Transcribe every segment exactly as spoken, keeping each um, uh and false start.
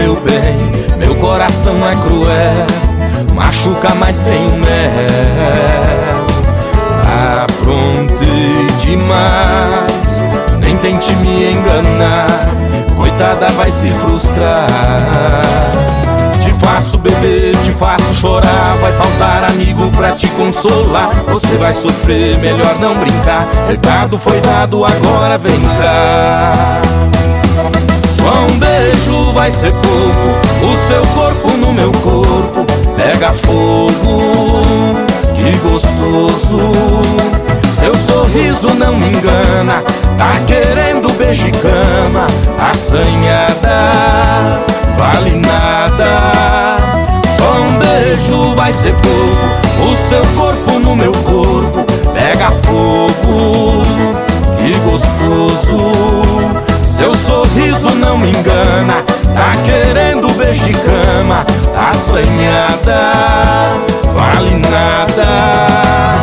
meu bem, meu coração é cruel, machuca, mas tem mel. Aprontei demais, nem tente me enganar, coitada vai se frustrar. Te faço beber, te faço chorar, vai faltar amigo pra te consolar. Você vai sofrer, melhor não brincar, recado foi dado, agora vem cá. Só um beijo vai ser pouco, o seu corpo no meu corpo pega fogo, que gostoso. Seu sorriso não me engana, tá querendo beijo e cama, assanhada, vale nada. Só um beijo vai ser pouco, o seu corpo no meu corpo pega fogo, que gostoso. Seu sorriso não me engana, tá querendo beijo e cama, assanhada, vale nada.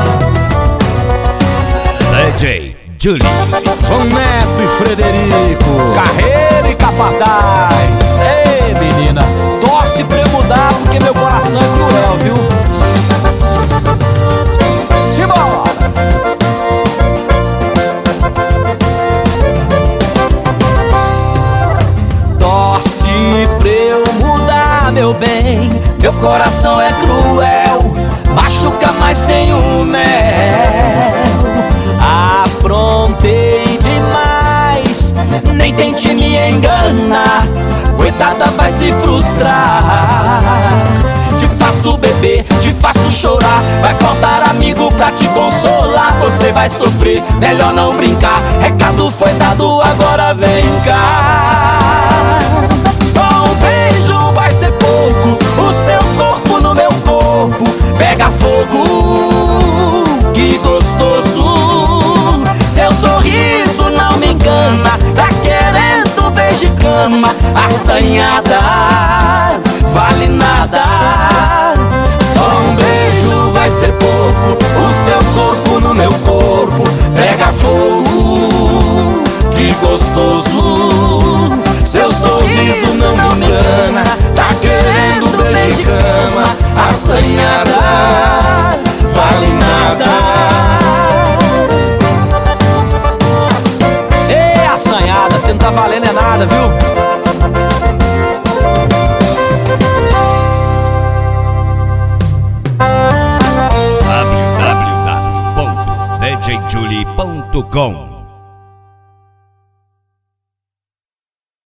D J Julie, João Neto e Frederico, Carreiro e Capataz. Ei, menina, torce pra eu mudar porque meu coração é cruel, viu? Simbora! Torce pra eu mudar, meu bem, meu coração é cruel, machuca, mas tem um mel. Aprontei demais, nem tente me enganar, coitada vai se frustrar. Te faço beber, te faço chorar, vai faltar amigo pra te consolar. Você vai sofrer, melhor não brincar, recado foi dado, agora vem cá. Só um beijo vai ser pouco, o seu corpo no meu corpo pega fogo, que gostoso. Seu sorriso não me engana, tá querendo beijo e cama, assanhada, vale nada. Só um beijo vai ser pouco, o seu corpo no meu corpo pega fogo, que gostoso. Seu sorriso não me engana, tá querendo beijo e cama, assanhada, vale nada. Ei, assanhada, você não tá valendo é nada, viu? w w w ponto d j julie ponto com